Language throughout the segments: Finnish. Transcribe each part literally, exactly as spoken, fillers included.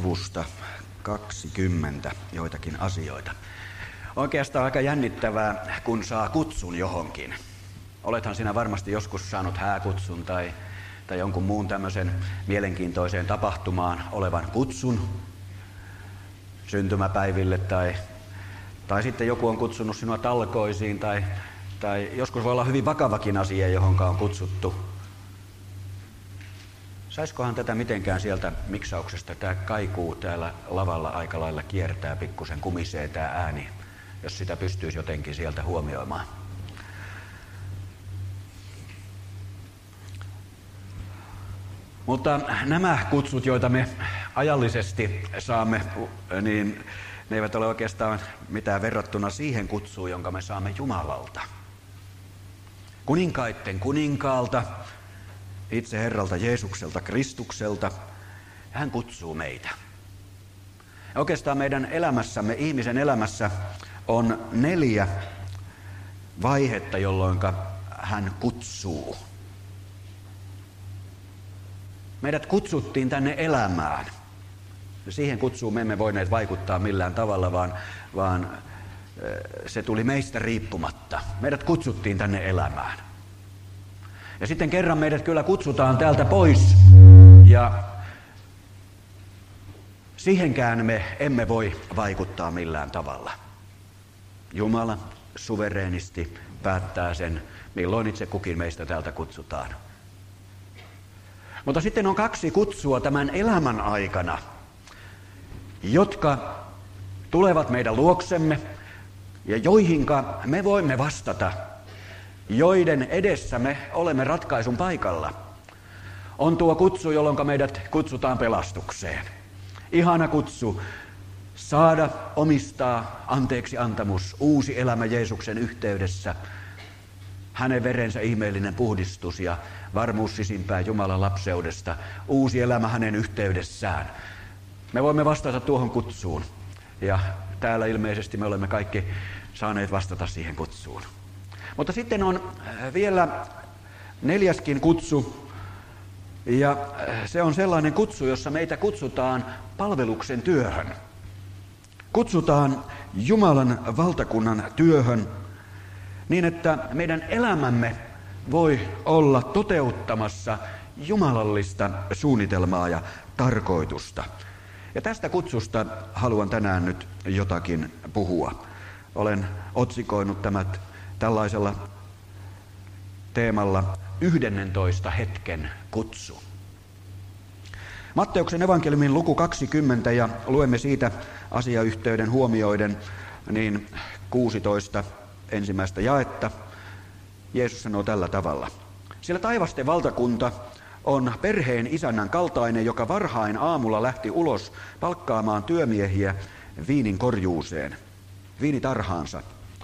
luvusta kaksikymmentä joitakin asioita. Oikeastaan aika jännittävää, kun saa kutsun johonkin. Olethan sinä varmasti joskus saanut hääkutsun tai, tai jonkun muun tämmöisen mielenkiintoiseen tapahtumaan olevan kutsun syntymäpäiville tai, tai sitten joku on kutsunut sinua talkoisiin tai, tai joskus voi olla hyvin vakavakin asia, johonka on kutsuttu. Saiskohan tätä mitenkään sieltä miksauksesta? Tämä kaikuu täällä lavalla aika lailla kiertää, pikkusen kumisee tämä ääni, jos sitä pystyisi jotenkin sieltä huomioimaan. Mutta nämä kutsut, joita me ajallisesti saamme, niin ne eivät ole oikeastaan mitään verrattuna siihen kutsuun, jonka me saamme Jumalalta. Kuninkaitten kuninkaalta, itse Herralta Jeesukselta, Kristukselta. Hän kutsuu meitä. Ja oikeastaan meidän elämässämme, ihmisen elämässä, on neljä vaihetta, jolloin hän kutsuu. Meidät kutsuttiin tänne elämään. Siihen kutsuun me emme voineet vaikuttaa millään tavalla, vaan, vaan se tuli meistä riippumatta. Meidät kutsuttiin tänne elämään. Ja sitten kerran meidät kyllä kutsutaan täältä pois, ja siihenkään me emme voi vaikuttaa millään tavalla. Jumala suvereenisti päättää sen, milloin itse kukin meistä täältä kutsutaan. Mutta sitten on kaksi kutsua tämän elämän aikana, jotka tulevat meidän luoksemme ja joihinka me voimme vastata, joiden edessä me olemme ratkaisun paikalla. On tuo kutsu, jolloin meidät kutsutaan pelastukseen. Ihana kutsu saada, omistaa, anteeksi antamus, uusi elämä Jeesuksen yhteydessä, hänen verensä ihmeellinen puhdistus ja varmuus sisimpään Jumalan lapseudesta, uusi elämä hänen yhteydessään. Me voimme vastata tuohon kutsuun, ja täällä ilmeisesti me olemme kaikki saaneet vastata siihen kutsuun. Mutta sitten on vielä neljäskin kutsu, ja se on sellainen kutsu, jossa meitä kutsutaan palveluksen työhön. Kutsutaan Jumalan valtakunnan työhön niin, että meidän elämämme voi olla toteuttamassa jumalallista suunnitelmaa ja tarkoitusta. Ja tästä kutsusta haluan tänään nyt jotakin puhua. Olen otsikoinut tämän tällaisella teemalla yhdennentoista hetken kutsu. Matteuksen evankeliumin luku kaksikymmentä, ja luemme siitä asiayhteyden huomioiden niin kuusitoista ensimmäistä jaetta. Jeesus sanoo tällä tavalla. Sillä taivasten valtakunta on perheen isännän kaltainen, joka varhain aamulla lähti ulos palkkaamaan työmiehiä viinin korjuuseen, viinitarhaansa.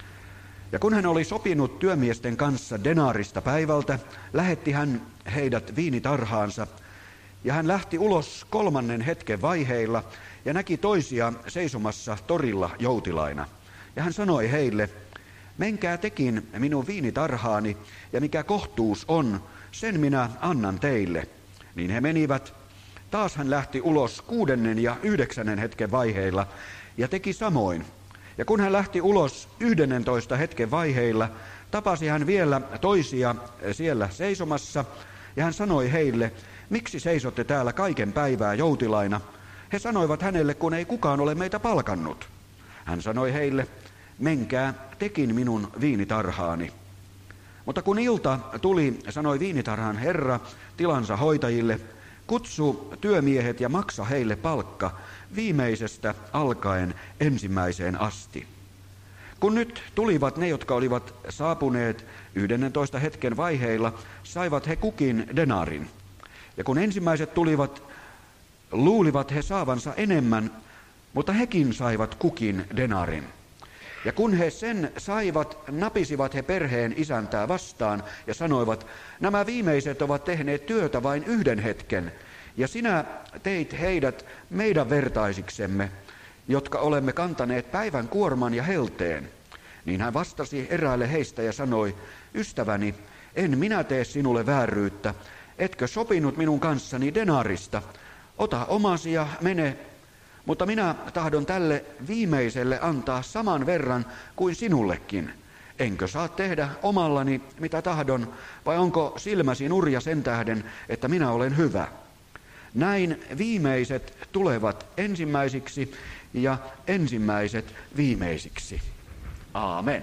Ja kun hän oli sopinut työmiesten kanssa denaarista päivältä, lähetti hän heidät viinitarhaansa, ja hän lähti ulos kolmannen hetken vaiheilla ja näki toisia seisomassa torilla joutilaina. Ja hän sanoi heille, menkää tekin minun viinitarhaani, ja mikä kohtuus on, sen minä annan teille. Niin he menivät. Taas hän lähti ulos kuudennen ja yhdeksännen hetken vaiheilla ja teki samoin. Ja kun hän lähti ulos yhdennentoista hetken vaiheilla, tapasi hän vielä toisia siellä seisomassa, ja hän sanoi heille, miksi seisotte täällä kaiken päivää joutilaina? He sanoivat hänelle, kun ei kukaan ole meitä palkannut. Hän sanoi heille, menkää tekin minun viinitarhaani. Mutta kun ilta tuli, sanoi viinitarhan herra tilansa hoitajille, kutsu työmiehet ja maksa heille palkka viimeisestä alkaen ensimmäiseen asti. Kun nyt tulivat ne, jotka olivat saapuneet yhdennentoista hetken vaiheilla, saivat he kukin denaarin. Ja kun ensimmäiset tulivat, luulivat he saavansa enemmän, mutta hekin saivat kukin denaarin. Ja kun he sen saivat, napisivat he perheen isäntää vastaan ja sanoivat, nämä viimeiset ovat tehneet työtä vain yhden hetken, ja sinä teit heidät meidän vertaisiksemme, jotka olemme kantaneet päivän kuorman ja helteen. Niin hän vastasi eräälle heistä ja sanoi, ystäväni, en minä tee sinulle vääryyttä, etkö sopinut minun kanssani denaarista, ota omasi ja mene, Mutta minä tahdon tälle viimeiselle antaa saman verran kuin sinullekin. Enkö saa tehdä omallani mitä tahdon, vai onko silmäsi nurja sen tähden, että minä olen hyvä? Näin viimeiset tulevat ensimmäisiksi ja ensimmäiset viimeisiksi. Aamen.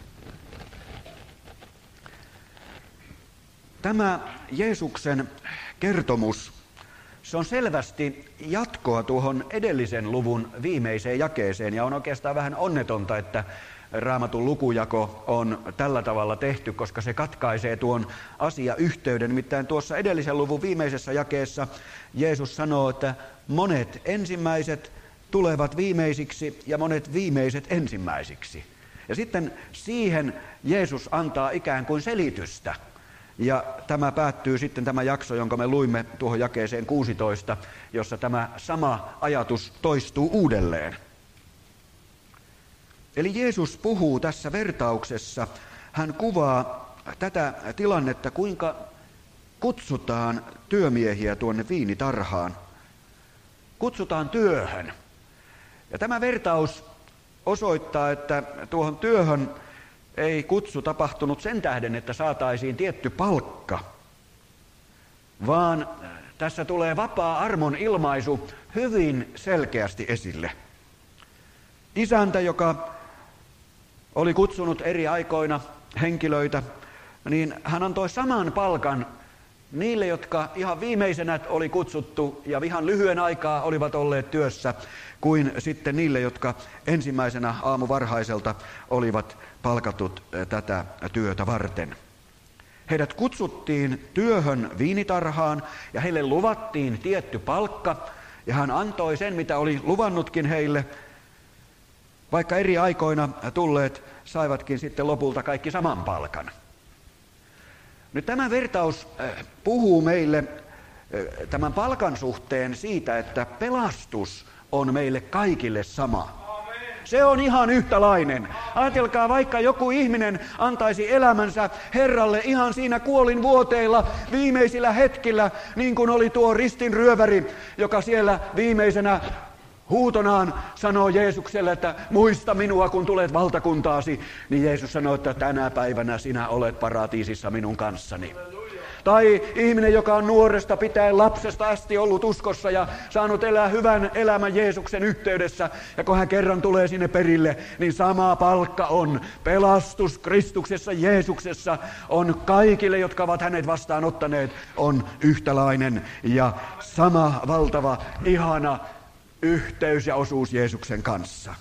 Tämä Jeesuksen kertomus, se on selvästi jatkoa tuohon edellisen luvun viimeiseen jakeeseen, ja on oikeastaan vähän onnetonta, että Raamatun lukujako on tällä tavalla tehty, koska se katkaisee tuon asiayhteyden. Nimittäin tuossa edellisen luvun viimeisessä jakeessa Jeesus sanoo, että monet ensimmäiset tulevat viimeisiksi ja monet viimeiset ensimmäisiksi. Ja sitten siihen Jeesus antaa ikään kuin selitystä. Ja tämä päättyy sitten tämä jakso, jonka me luimme tuohon jakeeseen kuusitoista, jossa tämä sama ajatus toistuu uudelleen. Eli Jeesus puhuu tässä vertauksessa, hän kuvaa tätä tilannetta, kuinka kutsutaan työmiehiä tuonne viinitarhaan. Kutsutaan työhön. Ja tämä vertaus osoittaa, että tuohon työhön ei kutsu tapahtunut sen tähden, että saataisiin tietty palkka, vaan tässä tulee vapaa armon ilmaisu hyvin selkeästi esille. Isäntä, joka oli kutsunut eri aikoina henkilöitä, niin hän antoi saman palkan niille, jotka ihan viimeisenä oli kutsuttu ja ihan lyhyen aikaa olivat olleet työssä, kuin sitten niille, jotka ensimmäisenä aamuvarhaiselta olivat palkatut tätä työtä varten. Heidät kutsuttiin työhön viinitarhaan ja heille luvattiin tietty palkka, ja hän antoi sen, mitä oli luvannutkin heille, vaikka eri aikoina tulleet saivatkin sitten lopulta kaikki saman palkan. Nyt tämä vertaus puhuu meille tämän palkan suhteen siitä, että pelastus on meille kaikille sama. Se on ihan yhtälainen. Ajatelkaa, vaikka joku ihminen antaisi elämänsä Herralle ihan siinä kuolin vuoteilla viimeisillä hetkillä, niin kuin oli tuo ristinryöväri, joka siellä viimeisenä huutonaan sanoo Jeesukselle, että muista minua, kun tulet valtakuntaasi, niin Jeesus sanoo, että tänä päivänä sinä olet paratiisissa minun kanssani. Tai ihminen, joka on nuoresta pitäen lapsesta asti ollut uskossa ja saanut elää hyvän elämän Jeesuksen yhteydessä, ja kun hän kerran tulee sinne perille, niin sama palkka on. Pelastus Kristuksessa, Jeesuksessa on kaikille, jotka ovat hänet vastaanottaneet, on yhtälainen ja sama valtava, ihana yhteys ja osuus Jeesuksen kanssa.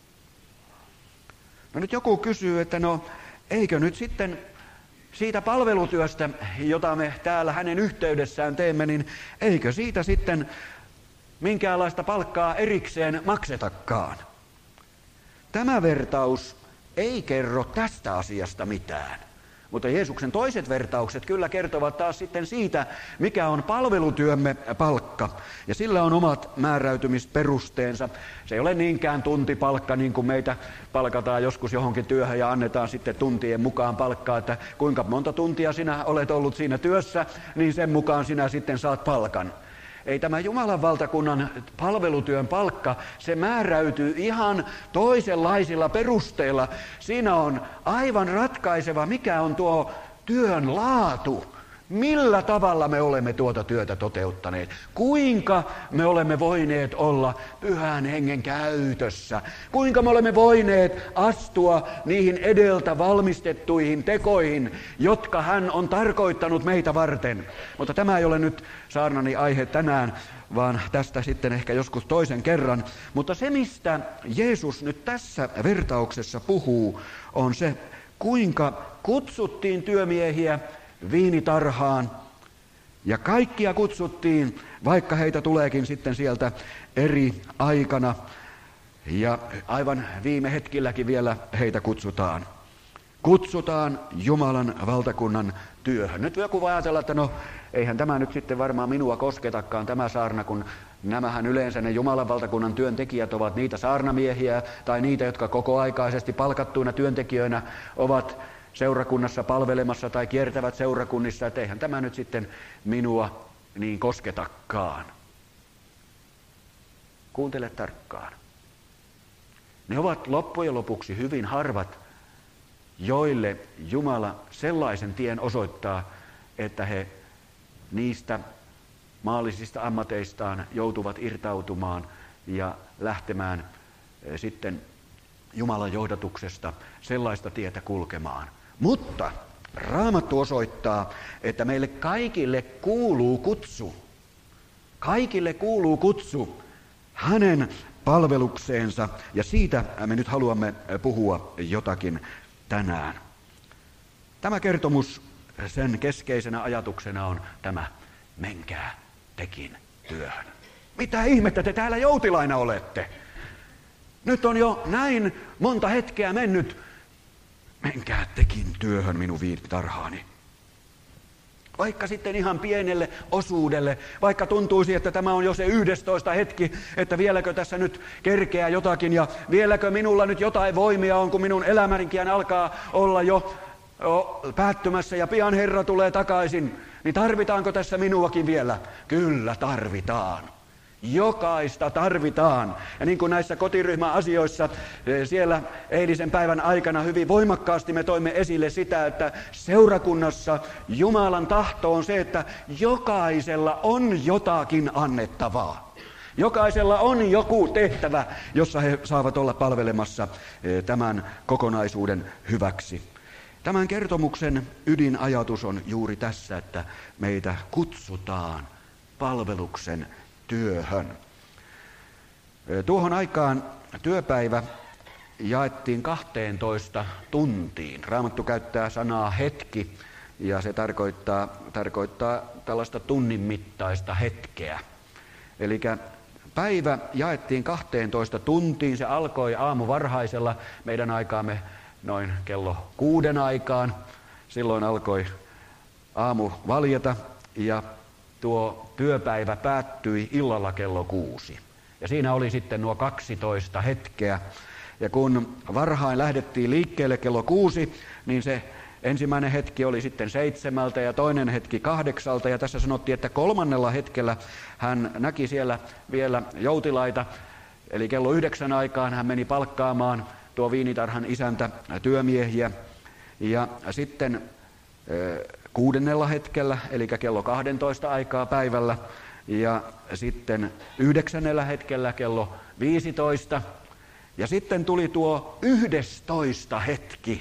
No nyt joku kysyy, että no eikö nyt sitten siitä palvelutyöstä, jota me täällä hänen yhteydessään teemme, niin eikö siitä sitten minkäänlaista palkkaa erikseen maksetakaan? Tämä vertaus ei kerro tästä asiasta mitään. Mutta Jeesuksen toiset vertaukset kyllä kertovat taas sitten siitä, mikä on palvelutyömme palkka. Ja sillä on omat määräytymisperusteensa. Se ei ole niinkään tuntipalkka, niin kuin meitä palkataan joskus johonkin työhön ja annetaan sitten tuntien mukaan palkkaa, että kuinka monta tuntia sinä olet ollut siinä työssä, niin sen mukaan sinä sitten saat palkan. Ei tämä Jumalan valtakunnan palvelutyön palkka, se määräytyy ihan toisenlaisilla perusteilla. Siinä on aivan ratkaiseva, mikä on tuo työn laatu. Millä tavalla me olemme tuota työtä toteuttaneet? Kuinka me olemme voineet olla Pyhän Hengen käytössä? Kuinka me olemme voineet astua niihin edeltä valmistettuihin tekoihin, jotka hän on tarkoittanut meitä varten? Mutta tämä ei ole nyt saarnani aihe tänään, vaan tästä sitten ehkä joskus toisen kerran. Mutta se, mistä Jeesus nyt tässä vertauksessa puhuu, on se, kuinka kutsuttiin työmiehiä viinitarhaan, ja kaikkia kutsuttiin, vaikka heitä tuleekin sitten sieltä eri aikana, ja aivan viime hetkilläkin vielä heitä kutsutaan. Kutsutaan Jumalan valtakunnan työhön. Nyt joku voi ajatella, että no eihän tämä nyt sitten varmaan minua kosketakaan tämä saarna, kun nämähän yleensä ne Jumalan valtakunnan työntekijät ovat niitä saarnamiehiä tai niitä, jotka kokoaikaisesti palkattuina työntekijöinä ovat seurakunnassa palvelemassa tai kiertävät seurakunnissa, että eihän tämä nyt sitten minua niin kosketakaan. kuuntele tarkkaan. Ne ovat loppujen lopuksi hyvin harvat, joille Jumala sellaisen tien osoittaa, että he niistä maallisista ammateistaan joutuvat irtautumaan ja lähtemään sitten Jumalan johdatuksesta sellaista tietä kulkemaan. Mutta Raamattu osoittaa, että meille kaikille kuuluu kutsu. Kaikille kuuluu kutsu hänen palvelukseensa, ja siitä me nyt haluamme puhua jotakin tänään. Tämä kertomus, sen keskeisenä ajatuksena on tämä: menkää tekin työhön. Mitä ihmettä te täällä joutilaina olette? Nyt on jo näin monta hetkeä mennyt. Menkää tekin työhön minun viinitarhaani. Vaikka sitten ihan pienelle osuudelle, vaikka tuntuisi, että tämä on jo se yhdestoista hetki, että vieläkö tässä nyt kerkeää jotakin ja vieläkö minulla nyt jotain voimia on, kun minun elämänikin alkaa olla jo, jo päättymässä ja pian Herra tulee takaisin, niin tarvitaanko tässä minuakin vielä? Kyllä tarvitaan. Jokaista tarvitaan. Ja niin kuin näissä kotiryhmäasioissa siellä eilisen päivän aikana hyvin voimakkaasti me toimme esille sitä, että seurakunnassa Jumalan tahto on se, että jokaisella on jotakin annettavaa. Jokaisella on joku tehtävä, jossa he saavat olla palvelemassa tämän kokonaisuuden hyväksi. Tämän kertomuksen ydinajatus on juuri tässä, että meitä kutsutaan palveluksen työhön. Tuohon aikaan työpäivä jaettiin kahteentoista tuntiin. Raamattu käyttää sanaa hetki, ja se tarkoittaa, tarkoittaa tällaista tunnin mittaista hetkeä. Eli päivä jaettiin kahteentoista tuntiin. Se alkoi aamuvarhaisella, meidän aikaamme noin kello kuuden aikaan. Silloin alkoi aamu valjeta, ja tuo työpäivä päättyi illalla kello kuusi. Ja siinä oli sitten nuo kaksitoista hetkeä. Ja kun varhain lähdettiin liikkeelle kello kuusi, niin se ensimmäinen hetki oli sitten seitsemältä ja toinen hetki kahdeksalta. Ja tässä sanottiin, että kolmannella hetkellä hän näki siellä vielä joutilaita. Eli kello yhdeksän aikaan hän meni palkkaamaan tuo viinitarhan isäntä työmiehiä. Ja sitten kuudennella hetkellä, eli kello kahdentoista aikaa päivällä, ja sitten yhdeksännellä hetkellä kello viisitoista, ja sitten tuli tuo yhdestoista hetki,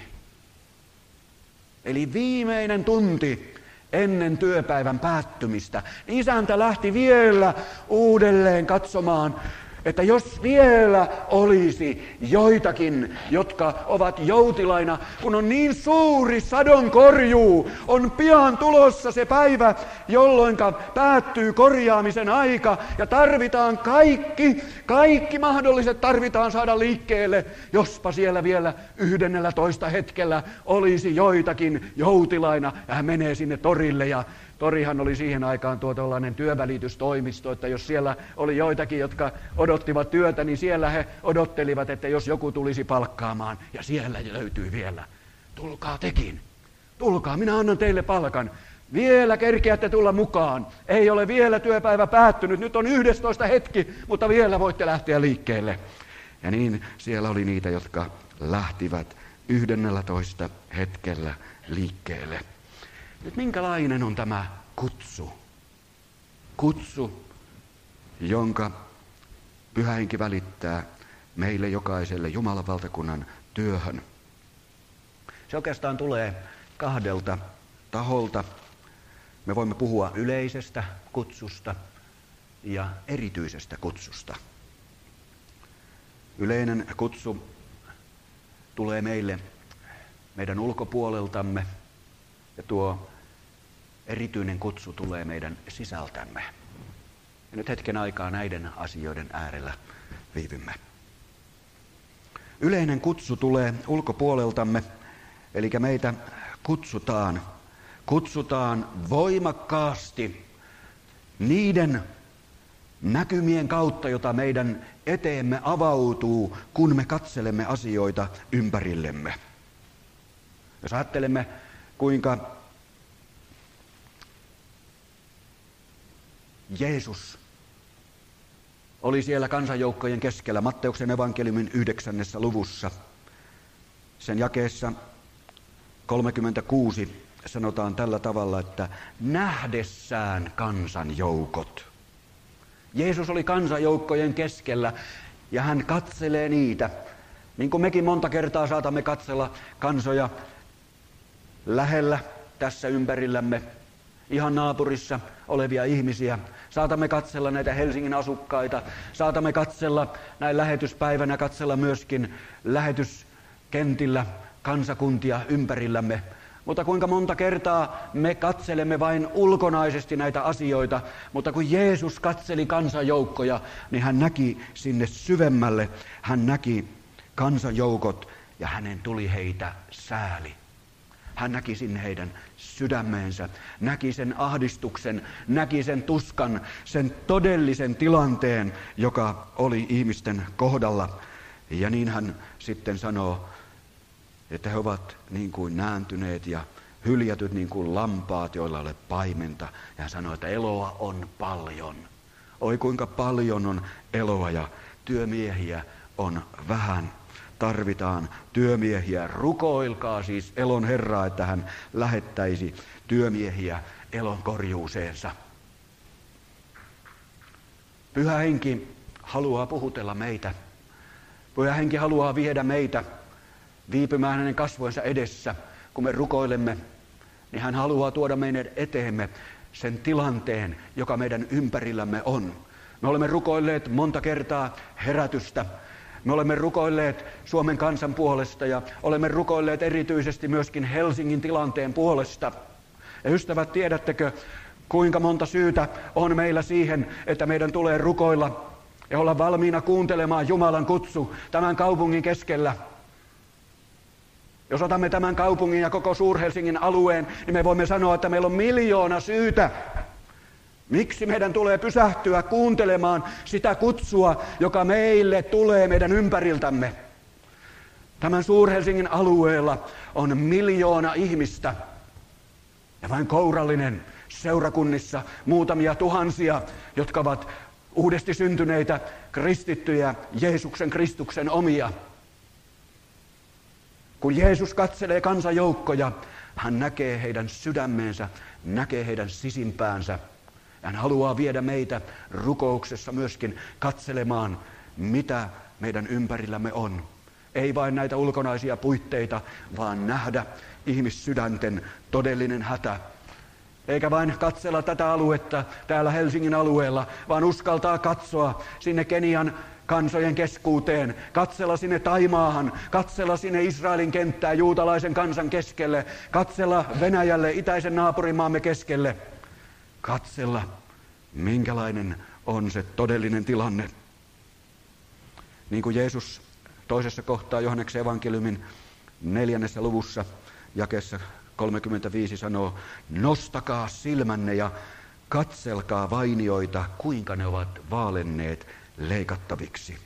eli viimeinen tunti ennen työpäivän päättymistä. Isäntä lähti vielä uudelleen katsomaan, että jos vielä olisi joitakin, jotka ovat joutilaina, kun on niin suuri sadonkorjuu, on pian tulossa se päivä, jolloin päättyy korjaamisen aika ja tarvitaan kaikki, kaikki mahdolliset tarvitaan saada liikkeelle, jospa siellä vielä yhdennellä toista hetkellä olisi joitakin joutilaina, ja hän menee sinne torille, ja torihan oli siihen aikaan tuo tuollainen työvälitystoimisto, että jos siellä oli joitakin, jotka odottivat työtä, niin siellä he odottelivat, että jos joku tulisi palkkaamaan, ja siellä löytyy vielä. Tulkaa tekin, tulkaa, minä annan teille palkan. Vielä kerkeätte tulla mukaan. Ei ole vielä työpäivä päättynyt, nyt on yhdestoista hetki, mutta vielä voitte lähteä liikkeelle. Ja niin siellä oli niitä, jotka lähtivät yhdennellätoista hetkellä liikkeelle. Nyt minkälainen on tämä kutsu? Kutsu, jonka Pyhä Henki välittää meille jokaiselle Jumalan valtakunnan työhön. Se oikeastaan tulee kahdelta taholta. Me voimme puhua yleisestä kutsusta ja erityisestä kutsusta. Yleinen kutsu tulee meille meidän ulkopuoleltamme, ja tuo erityinen kutsu tulee meidän sisältämme. Ja nyt hetken aikaa näiden asioiden äärellä viivymme. Yleinen kutsu tulee ulkopuoleltamme, eli meitä kutsutaan, kutsutaan voimakkaasti niiden näkymien kautta, jota meidän eteemme avautuu, kun me katselemme asioita ympärillemme. Jos ajattelemme, kuinka Jeesus oli siellä kansanjoukkojen keskellä Matteuksen evankeliumin yhdeksännessä luvussa. Sen jakeessa kolmekymmentäkuusi sanotaan tällä tavalla, että nähdessään kansanjoukot. Jeesus oli kansanjoukkojen keskellä ja hän katselee niitä. Niin kuin mekin monta kertaa saatamme katsella kansoja lähellä tässä ympärillämme, ihan naapurissa olevia ihmisiä. Saatamme katsella näitä Helsingin asukkaita, saatamme katsella näin lähetyspäivänä, katsella myöskin lähetyskentillä kansakuntia ympärillämme. Mutta kuinka monta kertaa me katselemme vain ulkonaisesti näitä asioita, mutta kun Jeesus katseli kansanjoukkoja, niin hän näki sinne syvemmälle, hän näki kansanjoukot ja hänen tuli heitä sääli. Hän näki sinne heidän sydämeensä, näki sen ahdistuksen, näki sen tuskan, sen todellisen tilanteen, joka oli ihmisten kohdalla. Ja niin hän sitten sanoo, että he ovat niin kuin nääntyneet ja hyljätyt niin kuin lampaat, joilla ei ole paimenta. Ja hän sanoo, että eloa on paljon. Oi kuinka paljon on eloa ja työmiehiä on vähän. Tarvitaan työmiehiä. Rukoilkaa siis elon Herraa, että hän lähettäisi työmiehiä elon korjuuseensa. Pyhä Henki haluaa puhutella meitä. Pyhä Henki haluaa viedä meitä viipymään hänen kasvojensa edessä. Kun me rukoilemme, niin hän haluaa tuoda meidän eteemme sen tilanteen, joka meidän ympärillämme on. Me olemme rukoilleet monta kertaa herätystä. Me olemme rukoilleet Suomen kansan puolesta ja olemme rukoilleet erityisesti myöskin Helsingin tilanteen puolesta. Ja ystävät, tiedättekö, kuinka monta syytä on meillä siihen, että meidän tulee rukoilla ja olla valmiina kuuntelemaan Jumalan kutsu tämän kaupungin keskellä. Jos otamme tämän kaupungin ja koko Suur-Helsingin alueen, niin me voimme sanoa, että meillä on miljoona syytä. Miksi meidän tulee pysähtyä kuuntelemaan sitä kutsua, joka meille tulee meidän ympäriltämme? Tämän Suur-Helsingin alueella on miljoona ihmistä ja vain kourallinen seurakunnissa muutamia tuhansia, jotka ovat uudesti syntyneitä kristittyjä, Jeesuksen Kristuksen omia. Kun Jeesus katselee kansanjoukkoja, hän näkee heidän sydämeensä, näkee heidän sisimpäänsä. Hän haluaa viedä meitä rukouksessa myöskin katselemaan, mitä meidän ympärillämme on. Ei vain näitä ulkonaisia puitteita, vaan nähdä ihmissydänten todellinen hätä. Eikä vain katsella tätä aluetta täällä Helsingin alueella, vaan uskaltaa katsoa sinne Kenian kansojen keskuuteen, katsella sinne Taimaahan, katsella sinne Israelin kenttään juutalaisen kansan keskelle, katsella Venäjälle, itäisen naapurimaamme keskelle. Katsella, minkälainen on se todellinen tilanne. Niin kuin Jeesus toisessa kohtaa Johanneksen evankeliumin neljännessä luvussa jakeessa kolmekymmentäviisi sanoo, nostakaa silmänne ja katselkaa vainioita, kuinka ne ovat vaalenneet leikattaviksi.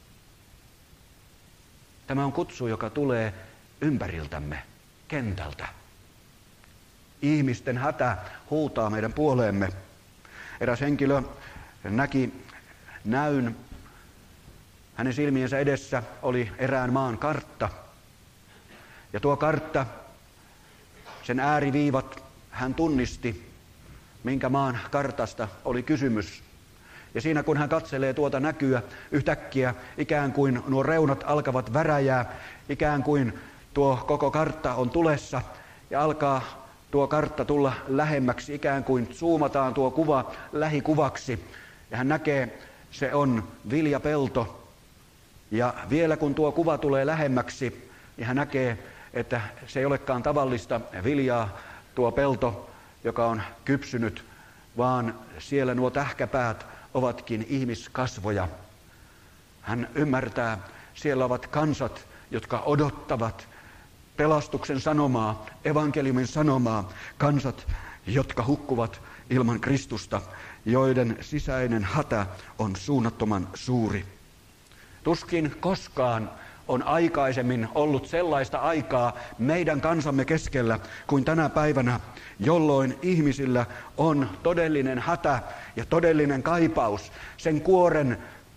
Tämä on kutsu, joka tulee ympäriltämme, kentältä. Ihmisten hätä huutaa meidän puoleemme. Eräs henkilö näki näyn. Hänen silmiensä edessä oli erään maan kartta. Ja tuo kartta, sen ääriviivat, hän tunnisti, minkä maan kartasta oli kysymys. Ja siinä kun hän katselee tuota näkyä, yhtäkkiä ikään kuin nuo reunat alkavat väräjää, ikään kuin tuo koko kartta on tulessa ja alkaa tuo kartta tulla lähemmäksi, ikään kuin zoomataan tuo kuva lähikuvaksi. Ja hän näkee, se on viljapelto. Ja vielä kun tuo kuva tulee lähemmäksi, niin hän näkee, että se ei olekaan tavallista viljaa, tuo pelto, joka on kypsynyt, vaan siellä nuo tähkäpäät ovatkin ihmiskasvoja. Hän ymmärtää, siellä ovat kansat, jotka odottavat pelastuksen sanomaa, evankeliumin sanomaa, kansat, jotka hukkuvat ilman Kristusta, joiden sisäinen hätä on suunnattoman suuri. Tuskin koskaan on aikaisemmin ollut sellaista aikaa meidän kansamme keskellä kuin tänä päivänä, jolloin ihmisillä on todellinen hätä ja todellinen kaipaus sen kuoren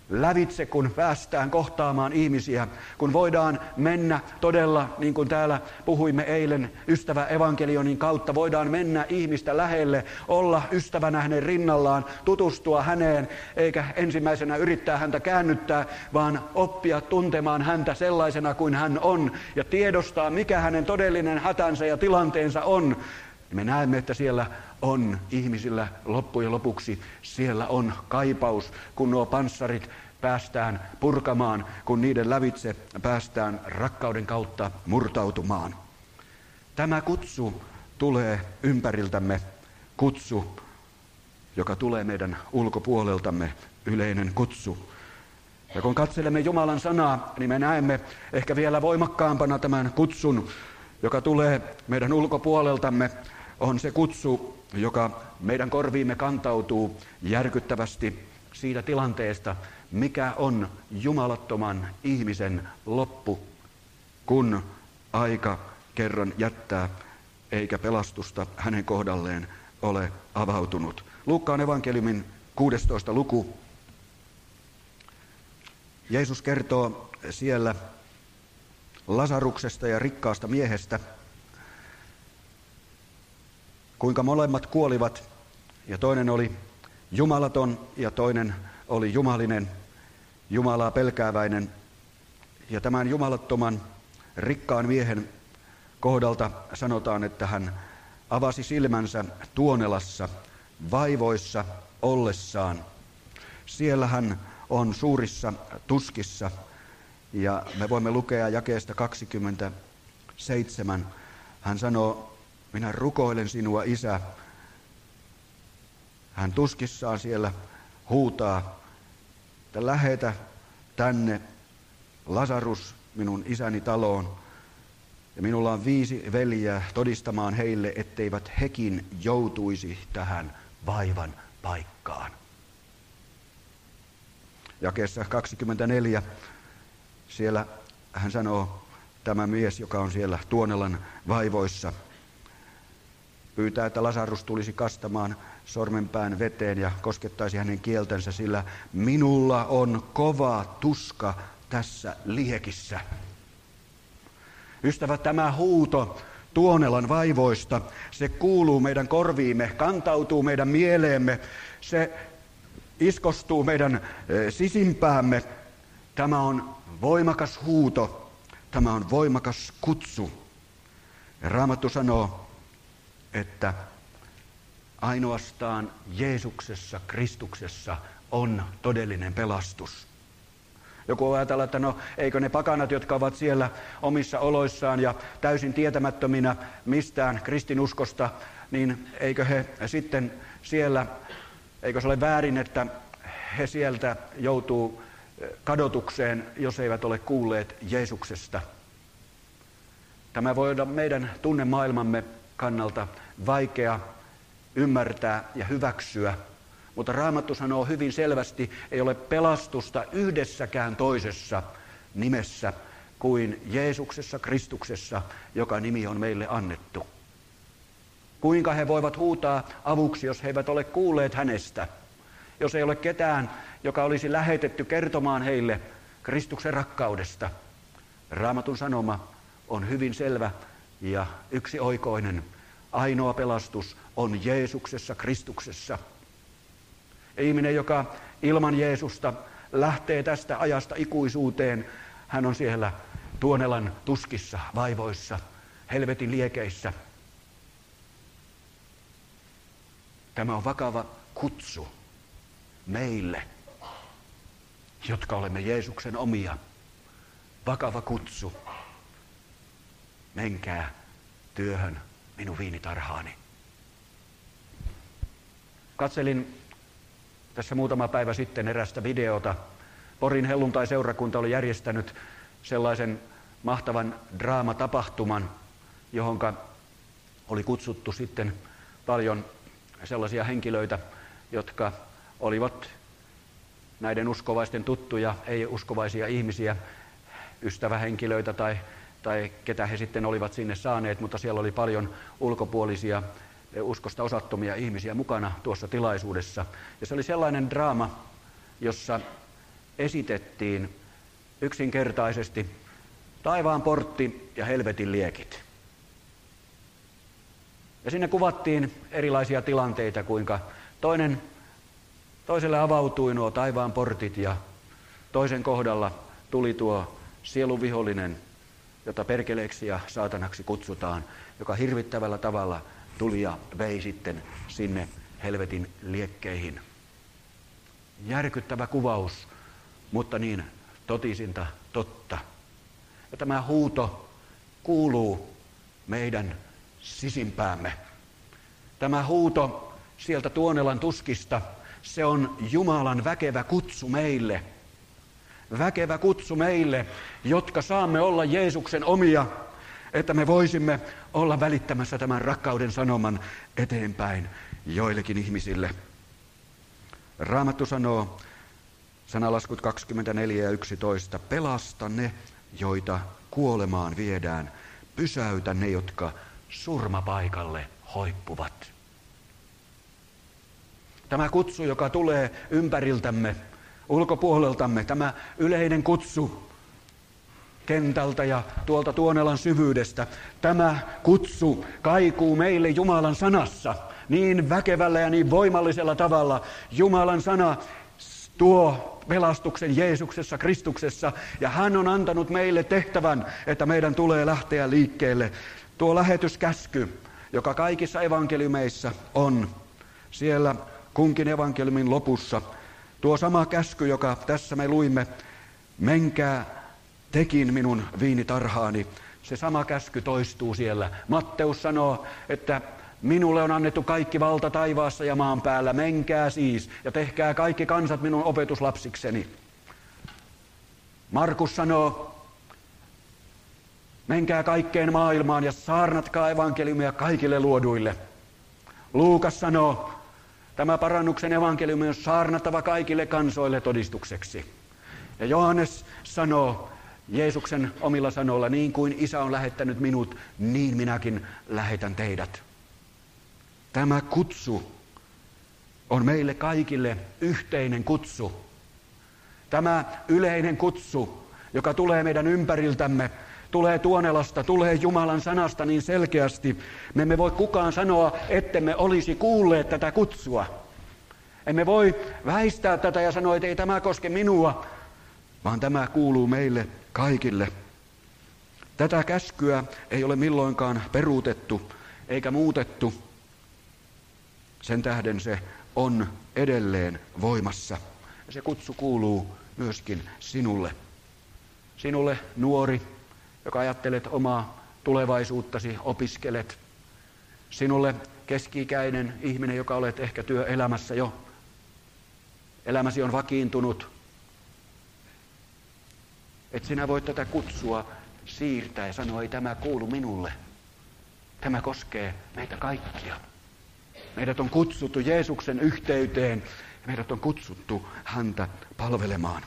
lävitse, kun päästään kohtaamaan ihmisiä, kun voidaan mennä todella, niin kuin täällä puhuimme eilen, ystävä evankelionin kautta, voidaan mennä ihmistä lähelle, olla ystävänä hänen rinnallaan, tutustua häneen, eikä ensimmäisenä yrittää häntä käännyttää, vaan oppia tuntemaan häntä sellaisena kuin hän on ja tiedostaa, mikä hänen todellinen hätänsä ja tilanteensa on. Me näemme, että siellä on ihmisillä loppujen lopuksi, siellä on kaipaus, kun nuo panssarit päästään purkamaan, kun niiden lävitse päästään rakkauden kautta murtautumaan. Tämä kutsu tulee ympäriltämme, kutsu, joka tulee meidän ulkopuoleltamme, yleinen kutsu. Ja kun katselemme Jumalan sanaa, niin me näemme ehkä vielä voimakkaampana tämän kutsun, joka tulee meidän ulkopuoleltamme, on se kutsu, joka meidän korviimme kantautuu järkyttävästi siitä tilanteesta, mikä on jumalattoman ihmisen loppu, kun aika kerran jättää, eikä pelastusta hänen kohdalleen ole avautunut. Luukkaan evankeliumin kuudestoista luku. Jeesus kertoo siellä Lasaruksesta ja rikkaasta miehestä, kuinka molemmat kuolivat, ja toinen oli jumalaton ja toinen oli jumalinen, Jumalaa pelkääväinen. Ja tämän jumalattoman rikkaan miehen kohdalta sanotaan, että hän avasi silmänsä Tuonelassa vaivoissa ollessaan. Siellä hän on suurissa tuskissa, ja me voimme lukea jakeesta kaksikymmentäseitsemän. Hän sanoo, minä rukoilen sinua, Isä. Hän tuskissaan siellä huutaa, että lähetä tänne Lasarus minun isäni taloon. Ja minulla on viisi veljeä todistamaan heille, etteivät hekin joutuisi tähän vaivan paikkaan. Jakeessa kaksikymmentäneljä siellä hän sanoo, tämä mies, joka on siellä Tuonelan vaivoissa, pyytää, että Lasarus tulisi kastamaan sormenpään veteen ja koskettaisi hänen kieltänsä, sillä minulla on kova tuska tässä liekissä. Ystävät, tämä huuto Tuonelan vaivoista, se kuuluu meidän korviimme, kantautuu meidän mieleemme, se iskostuu meidän sisimpäämme. Tämä on voimakas huuto, tämä on voimakas kutsu. Ja Raamattu sanoo, että ainoastaan Jeesuksessa, Kristuksessa on todellinen pelastus. Joku ajatella, että no eikö ne pakanat, jotka ovat siellä omissa oloissaan ja täysin tietämättöminä mistään kristinuskosta, niin eikö he sitten siellä, eikö se ole väärin, että he sieltä joutuu kadotukseen, jos eivät ole kuulleet Jeesuksesta. Tämä voi olla meidän tunnemaailmamme kannalta vaikea ymmärtää ja hyväksyä, mutta Raamattu sanoo hyvin selvästi, ei ole pelastusta yhdessäkään toisessa nimessä kuin Jeesuksessa, Kristuksessa, joka nimi on meille annettu. Kuinka he voivat huutaa avuksi, jos he eivät ole kuulleet hänestä? Jos ei ole ketään, joka olisi lähetetty kertomaan heille Kristuksen rakkaudesta. Raamatun sanoma on hyvin selvä ja yksioikoinen. Ainoa pelastus on Jeesuksessa, Kristuksessa. Ja ihminen, joka ilman Jeesusta lähtee tästä ajasta ikuisuuteen, hän on siellä Tuonelan tuskissa, vaivoissa, helvetin liekeissä. Tämä on vakava kutsu meille, jotka olemme Jeesuksen omia. Vakava kutsu. Menkää työhön minun viinitarhaani. Katselin tässä muutama päivä sitten erästä videota. Porin helluntai-seurakunta oli järjestänyt sellaisen mahtavan draamatapahtuman, johonka oli kutsuttu sitten paljon sellaisia henkilöitä, jotka olivat näiden uskovaisten tuttuja, ei-uskovaisia ihmisiä, ystävähenkilöitä tai, tai ketä he sitten olivat sinne saaneet, mutta siellä oli paljon ulkopuolisia, uskosta osattomia ihmisiä mukana tuossa tilaisuudessa. Ja se oli sellainen draama, jossa esitettiin yksinkertaisesti taivaan portti ja helvetin liekit. Ja sinne kuvattiin erilaisia tilanteita, kuinka toinen, toiselle avautui nuo taivaan portit ja toisen kohdalla tuli tuo sieluvihollinen, jota perkeleeksi ja saatanaksi kutsutaan, joka hirvittävällä tavalla tuli ja vei sitten sinne helvetin liekkeihin. Järkyttävä kuvaus, mutta niin totisinta totta. Ja tämä huuto kuuluu meidän sisimpäämme. Tämä huuto sieltä Tuonelan tuskista, se on Jumalan väkevä kutsu meille. Väkevä kutsu meille, jotka saamme olla Jeesuksen omia, että me voisimme olla välittämässä tämän rakkauden sanoman eteenpäin joillekin ihmisille. Raamattu sanoo, sanalaskut kaksikymmentäneljä ja yksitoista, pelasta ne, joita kuolemaan viedään, pysäytä ne, jotka surmapaikalle hoippuvat. Tämä kutsu, joka tulee ympäriltämme, ulkopuoleltamme, tämä yleinen kutsu kentältä ja tuolta Tuonelan syvyydestä, tämä kutsu kaikuu meille Jumalan sanassa niin väkevällä ja niin voimallisella tavalla. Jumalan sana tuo pelastuksen Jeesuksessa, Kristuksessa, ja hän on antanut meille tehtävän, että meidän tulee lähteä liikkeelle. Tuo lähetyskäsky, joka kaikissa evankeliumeissa on, siellä kunkin evankeliumin lopussa, tuo sama käsky, joka tässä me luimme, menkää tekin minun viinitarhaani, se sama käsky toistuu siellä. Matteus sanoo, että minulle on annettu kaikki valta taivaassa ja maan päällä, menkää siis ja tehkää kaikki kansat minun opetuslapsikseni. Markus sanoo, menkää kaikkeen maailmaan ja saarnatkaa evankeliumia kaikille luoduille. Luukas sanoo, tämä parannuksen evankeliumi on saarnattava kaikille kansoille todistukseksi. Ja Johannes sanoo Jeesuksen omilla sanoilla, niin kuin Isä on lähettänyt minut, niin minäkin lähetän teidät. Tämä kutsu on meille kaikille yhteinen kutsu. Tämä yleinen kutsu, joka tulee meidän ympäriltämme, tulee Tuonelasta, tulee Jumalan sanasta niin selkeästi. Me emme voi kukaan sanoa, ettemme olisi kuulleet tätä kutsua. Emme voi väistää tätä ja sanoa, että ei tämä koske minua, vaan tämä kuuluu meille kaikille. Tätä käskyä ei ole milloinkaan peruutettu eikä muutettu. Sen tähden se on edelleen voimassa. Ja se kutsu kuuluu myöskin sinulle. Sinulle nuori, joka ajattelet omaa tulevaisuuttasi, opiskelet. Sinulle keski-ikäinen ihminen, joka olet ehkä työelämässä jo. Elämäsi on vakiintunut. Et sinä voit tätä kutsua siirtää ja sanoa, ei tämä kuulu minulle. Tämä koskee meitä kaikkia. Meidät on kutsuttu Jeesuksen yhteyteen ja meidät on kutsuttu häntä palvelemaan.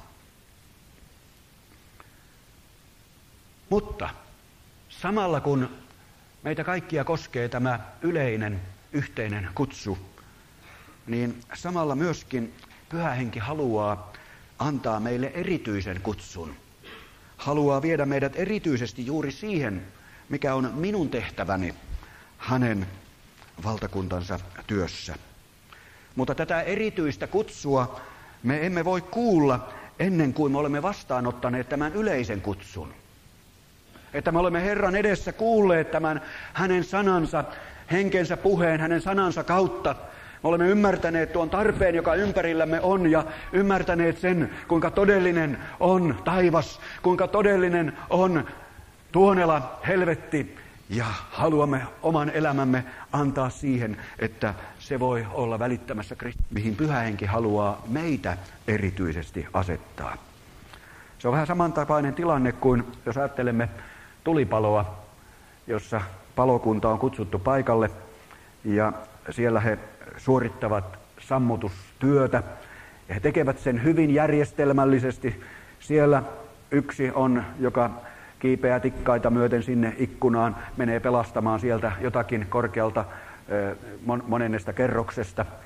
Mutta samalla kun meitä kaikkia koskee tämä yleinen yhteinen kutsu, niin samalla myöskin Pyhä Henki haluaa antaa meille erityisen kutsun. Haluaa viedä meidät erityisesti juuri siihen, mikä on minun tehtäväni hänen valtakuntansa työssä. Mutta tätä erityistä kutsua me emme voi kuulla ennen kuin me olemme vastaanottaneet tämän yleisen kutsun. Että me olemme Herran edessä kuulleet tämän hänen sanansa, henkensä puheen, hänen sanansa kautta. Me olemme ymmärtäneet tuon tarpeen, joka ympärillämme on, ja ymmärtäneet sen, kuinka todellinen on taivas, kuinka todellinen on Tuonela, helvetti, ja haluamme oman elämämme antaa siihen, että se voi olla välittämässä Kristus, mihin Pyhä Henki haluaa meitä erityisesti asettaa. Se on vähän samantapainen tilanne kuin jos ajattelemme tulipaloa, jossa palokunta on kutsuttu paikalle ja siellä he suorittavat sammutustyötä ja he tekevät sen hyvin järjestelmällisesti. Siellä yksi on, joka kiipeää tikkaita myöten sinne ikkunaan, menee pelastamaan sieltä jotakin korkealta monennesta kerroksesta.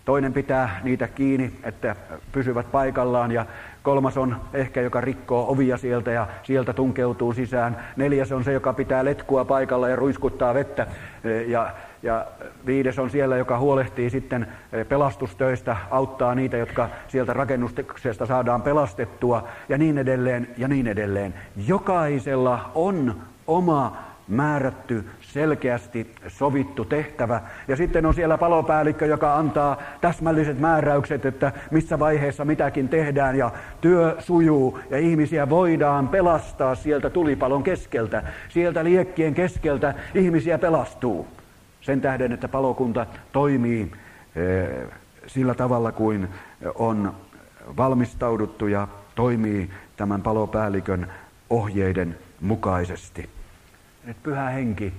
toinen pitää niitä kiinni, että pysyvät paikallaan, ja kolmas on ehkä, joka rikkoo ovia sieltä ja sieltä tunkeutuu sisään. Neljäs on se, joka pitää letkua paikalla ja ruiskuttaa vettä, ja, ja viides on siellä, joka huolehtii sitten pelastustöistä, auttaa niitä, jotka sieltä rakennuksesta saadaan pelastettua, ja niin edelleen, ja niin edelleen. Jokaisella on oma määrätty, selkeästi sovittu tehtävä. Ja sitten on siellä palopäällikkö, joka antaa täsmälliset määräykset, että missä vaiheessa mitäkin tehdään, ja työ sujuu, ja ihmisiä voidaan pelastaa sieltä tulipalon keskeltä. Sieltä liekkien keskeltä ihmisiä pelastuu. Sen tähden, että palokunta toimii e, sillä tavalla kuin on valmistauduttu ja toimii tämän palopäällikön ohjeiden mukaisesti. Nyt Pyhä Henki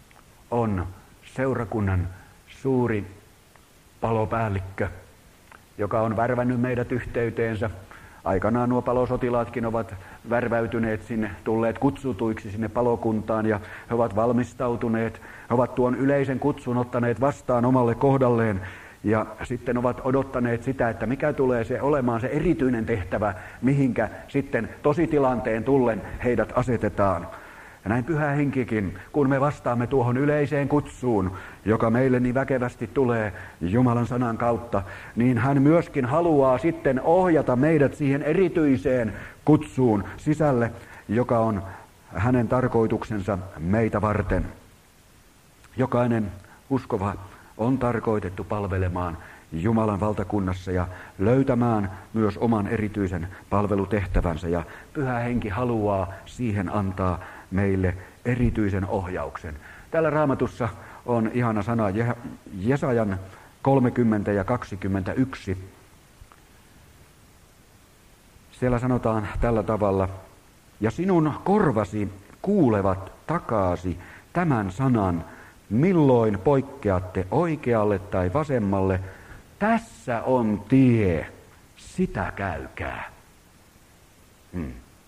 on seurakunnan suuri palopäällikkö, joka on värvännyt meidät yhteyteensä. Aikanaan nuo palosotilaatkin ovat värväytyneet sinne, tulleet kutsutuiksi sinne palokuntaan, ja he ovat valmistautuneet. He ovat tuon yleisen kutsun ottaneet vastaan omalle kohdalleen, ja sitten ovat odottaneet sitä, että mikä tulee se olemaan se erityinen tehtävä, mihinkä sitten tositilanteen tullen heidät asetetaan. Ja näin Pyhä Henkikin, kun me vastaamme tuohon yleiseen kutsuun, joka meille niin väkevästi tulee Jumalan sanan kautta, niin hän myöskin haluaa sitten ohjata meidät siihen erityiseen kutsuun sisälle, joka on hänen tarkoituksensa meitä varten. Jokainen uskova on tarkoitettu palvelemaan Jumalan valtakunnassa ja löytämään myös oman erityisen palvelutehtävänsä, ja Pyhä Henki haluaa siihen antaa meille erityisen ohjauksen. Täällä Raamatussa on ihana sana Jesajan kolmekymmentä ja kaksikymmentäyksi. Siellä sanotaan tällä tavalla: ja sinun korvasi kuulevat takaasi tämän sanan, milloin poikkeatte oikealle tai vasemmalle, tässä on tie, sitä käykää. Hmm.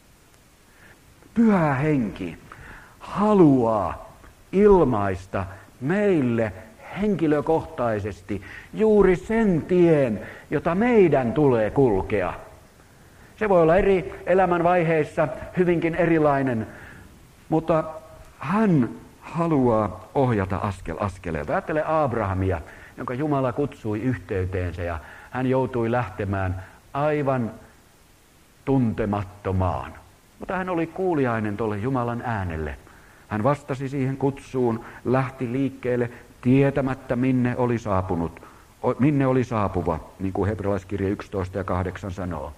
Pyhä Henki haluaa ilmaista meille henkilökohtaisesti juuri sen tien, jota meidän tulee kulkea. Se voi olla eri elämänvaiheissa hyvinkin erilainen, mutta hän haluaa ohjata askel askeleelta. Ajattele Abrahamia, jonka Jumala kutsui yhteyteensä, ja hän joutui lähtemään aivan tuntemattomaan. Mutta hän oli kuuliainen tuolle Jumalan äänelle. Hän vastasi siihen kutsuun, lähti liikkeelle tietämättä minne oli saapunut, minne oli saapuva, niin kuin Hebrealaiskirja yksitoista ja kahdeksan sanoo.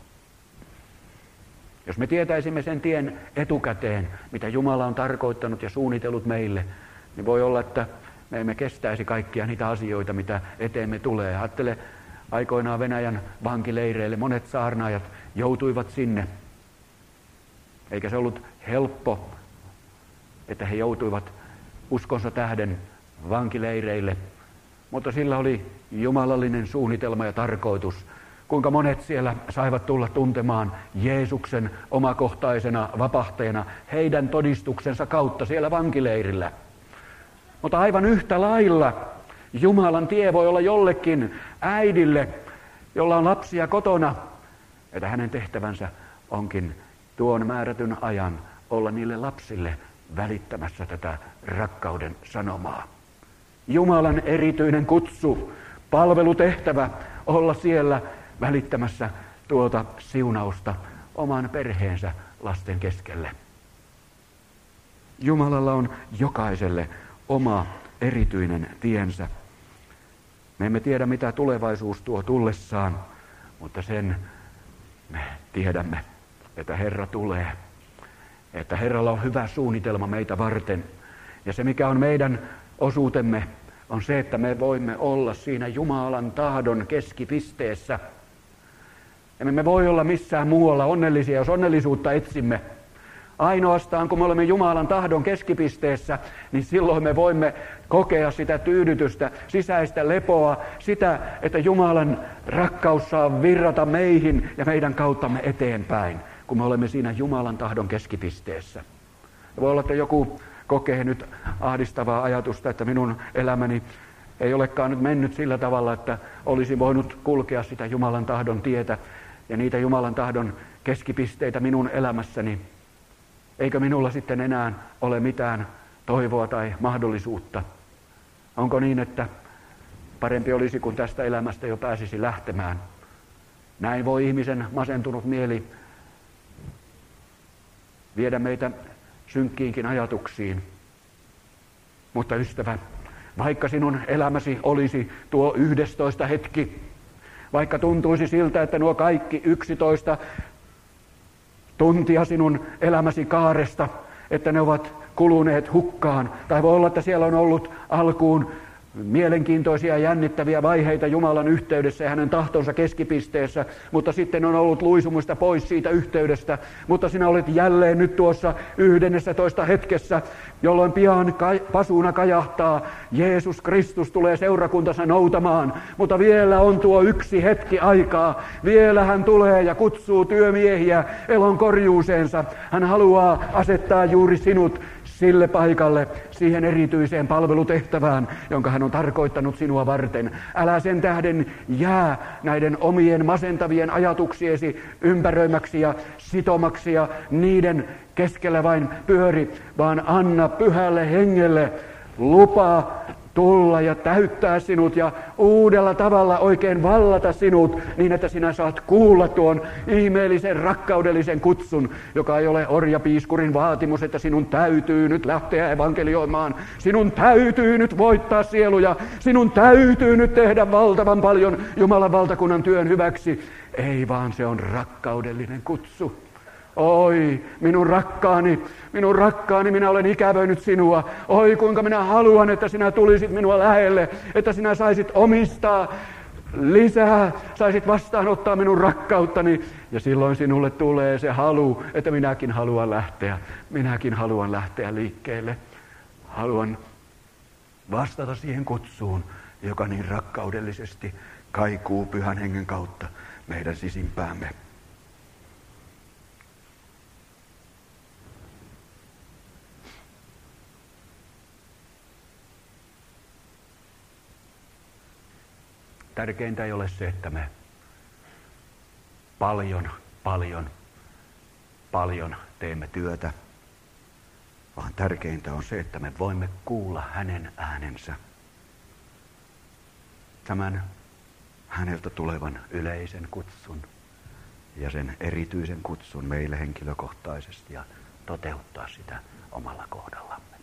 Jos me tietäisimme sen tien etukäteen, mitä Jumala on tarkoittanut ja suunnitellut meille, niin voi olla, että me emme kestäisi kaikkia niitä asioita, mitä eteemme tulee. Ajattele, aikoinaan Venäjän vankileireille monet saarnaajat joutuivat sinne. Eikä se ollut helppo, että he joutuivat uskonsa tähden vankileireille, mutta sillä oli jumalallinen suunnitelma ja tarkoitus. Kuinka monet siellä saivat tulla tuntemaan Jeesuksen omakohtaisena vapahtajana heidän todistuksensa kautta siellä vankileirillä. Mutta aivan yhtä lailla Jumalan tie voi olla jollekin äidille, jolla on lapsia kotona, että hänen tehtävänsä onkin tuon määrätyn ajan olla niille lapsille välittämässä tätä rakkauden sanomaa. Jumalan erityinen kutsu, palvelutehtävä olla siellä välittämässä tuota siunausta oman perheensä lasten keskelle. Jumalalla on jokaiselle oma erityinen tiensä. Me emme tiedä, mitä tulevaisuus tuo tullessaan, mutta sen me tiedämme, että Herra tulee. Että Herralla on hyvä suunnitelma meitä varten. Ja se, mikä on meidän osuutemme, on se, että me voimme olla siinä Jumalan tahdon keskipisteessä. Emme me voi olla missään muualla onnellisia, jos onnellisuutta etsimme. Ainoastaan kun me olemme Jumalan tahdon keskipisteessä, niin silloin me voimme kokea sitä tyydytystä, sisäistä lepoa, sitä, että Jumalan rakkaus saa virrata meihin ja meidän kauttamme eteenpäin, kun me olemme siinä Jumalan tahdon keskipisteessä. Voi olla, että joku kokee nyt ahdistavaa ajatusta, että minun elämäni ei olekaan nyt mennyt sillä tavalla, että olisi voinut kulkea sitä Jumalan tahdon tietä ja niitä Jumalan tahdon keskipisteitä minun elämässäni. Eikö minulla sitten enää ole mitään toivoa tai mahdollisuutta? Onko niin, että parempi olisi, kun tästä elämästä jo pääsisi lähtemään? Näin voi ihmisen masentunut mieli viedä meitä synkkiinkin ajatuksiin. Mutta ystävä, vaikka sinun elämäsi olisi tuo yhdestoista hetki, vaikka tuntuisi siltä, että nuo kaikki yksitoista tuntia sinun elämäsi kaaresta, että ne ovat kuluneet hukkaan, tai voi olla, että siellä on ollut alkuun mielenkiintoisia ja jännittäviä vaiheita Jumalan yhteydessä ja hänen tahtonsa keskipisteessä, mutta sitten on ollut luisumusta pois siitä yhteydestä, mutta sinä olet jälleen nyt tuossa yhdennessätoista hetkessä, jolloin pian pasuuna kajahtaa, Jeesus Kristus tulee seurakuntansa noutamaan, mutta vielä on tuo yksi hetki aikaa, vielä hän tulee ja kutsuu työmiehiä elon korjuuseensa, hän haluaa asettaa juuri sinut sille paikalle, siihen erityiseen palvelutehtävään, jonka hän on tarkoittanut sinua varten. Älä sen tähden jää näiden omien masentavien ajatuksiesi ympäröimäksi ja sitomaksi ja niiden keskellä vain pyöri, vaan anna pyhälle hengelle lupa tulla ja täyttää sinut ja uudella tavalla oikein vallata sinut niin, että sinä saat kuulla tuon ihmeellisen rakkaudellisen kutsun, joka ei ole orjapiiskurin vaatimus, että sinun täytyy nyt lähteä evankelioimaan, sinun täytyy nyt voittaa sieluja, sinun täytyy nyt tehdä valtavan paljon Jumalan valtakunnan työn hyväksi. Ei vaan se on rakkaudellinen kutsu. Oi, minun rakkaani, minun rakkaani, minä olen ikävöinyt sinua. Oi, kuinka minä haluan, että sinä tulisit minua lähelle, että sinä saisit omistaa lisää, saisit vastaanottaa minun rakkauttani. Ja silloin sinulle tulee se halu, että minäkin haluan lähteä, minäkin haluan lähteä liikkeelle. Haluan vastata siihen kutsuun, joka niin rakkaudellisesti kaikuu Pyhän Hengen kautta meidän sisimpäämme. Tärkeintä ei ole se, että me paljon, paljon, paljon teemme työtä, vaan tärkeintä on se, että me voimme kuulla hänen äänensä. Tämän häneltä tulevan yleisen kutsun ja sen erityisen kutsun meille henkilökohtaisesti ja toteuttaa sitä omalla kohdallamme.